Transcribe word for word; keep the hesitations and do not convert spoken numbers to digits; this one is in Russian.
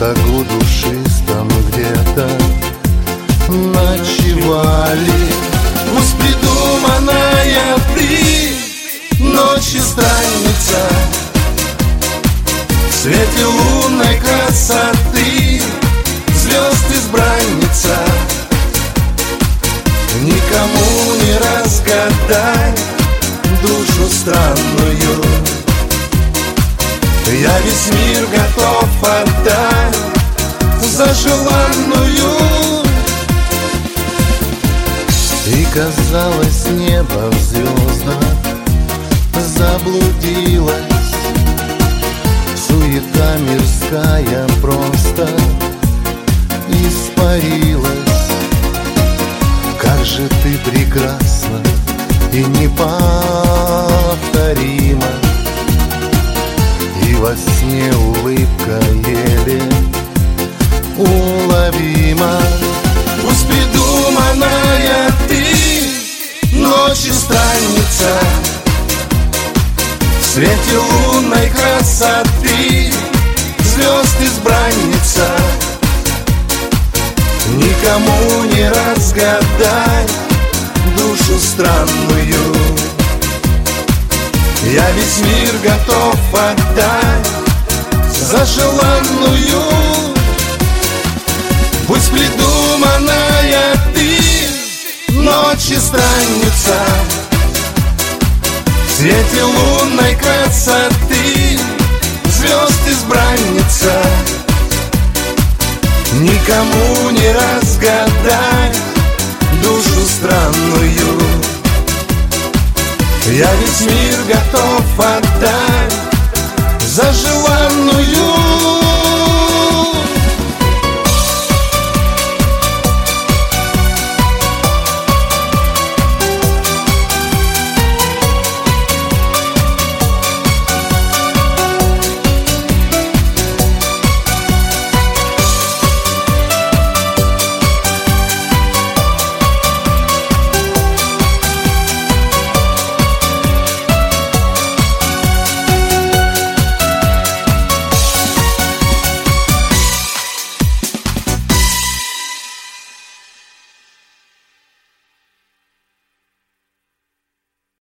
лесогу душистом где-то ночевали. Пусть придуманная ты ночью странница в свете лунной красоты, звезд избранница, никому не разгадать душу странную. Я весь мир готов отдать за желанную. И казалось, небо в звездах заблудилось, суета мирская просто испарилась. Как же ты прекрасна и неповторима, и во сне улыбка еле уловима. Пусть придуманная ты ночью странница в свете лунной красоты, звезд избранница, никому не разгадать душу странную. Я весь мир готов отдать за желанную. Пусть придуманная ты ночью странница в свете лунной красоты, звезд избранница, никому